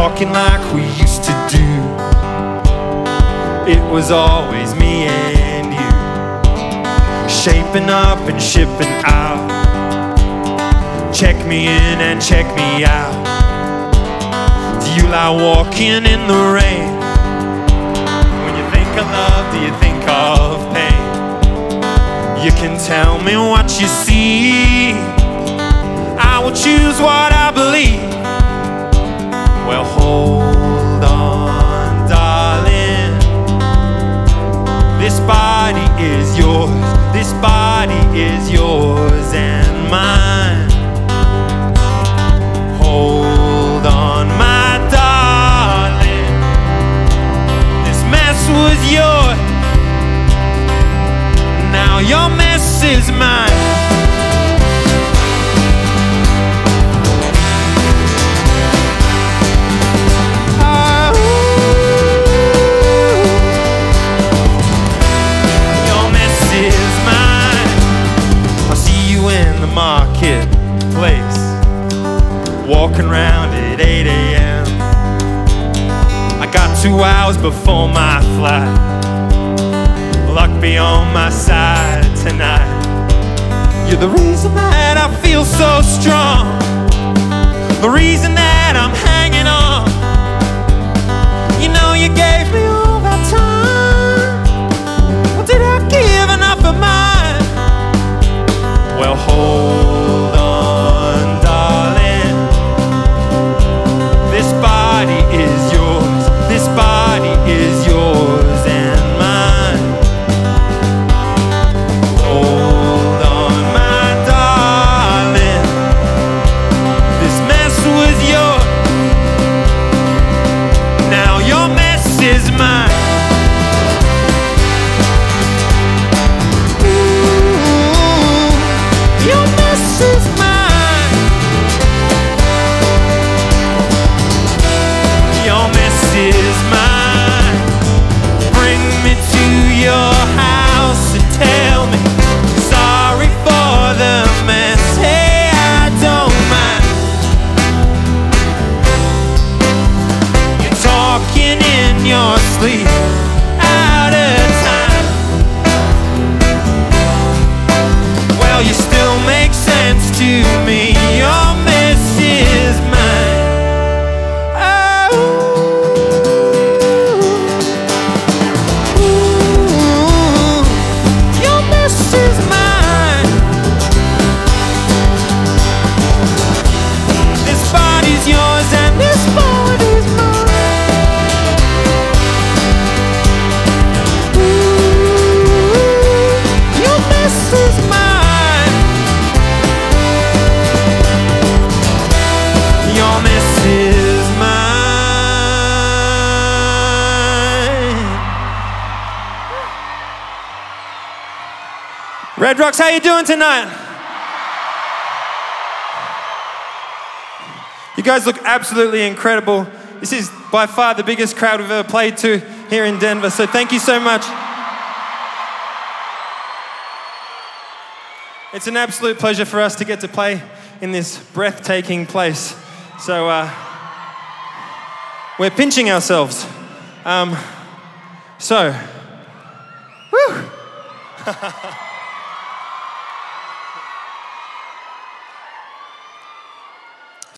talking like we used to do. It was always me and you, shaping up and shipping out. Check me in and check me out. Do you like walking in the rain? When you think of love, do you think of pain? You can tell me what you see. I will choose what I believe. Well, hold on, darling. This body is yours. This body is yours and mine. Hold on, my darling. This mess was yours. Now your mess is mine. Marketplace, walking around at 8 a.m. I got 2 hours before my flight. Luck be on my side tonight. You're the reason that I feel so strong, the reason that I'm hanging on. You know you gave me all that time. Well, did I give enough of mine? Well, hold on, darling. This body is yours. This body is yours and mine. Hold on, my darling. This mess was yours. Now your mess is mine. Out of time. Well, you still make sense to me. Your mess is mine. Oh, ooh, your mess is mine. This body's yours and this body's mine. Red Rocks, how you doing tonight? You guys look absolutely incredible. This is by far the biggest crowd we've ever played to here in Denver, so thank you so much. It's an absolute pleasure for us to get to play in this breathtaking place. So we're pinching ourselves. Woo!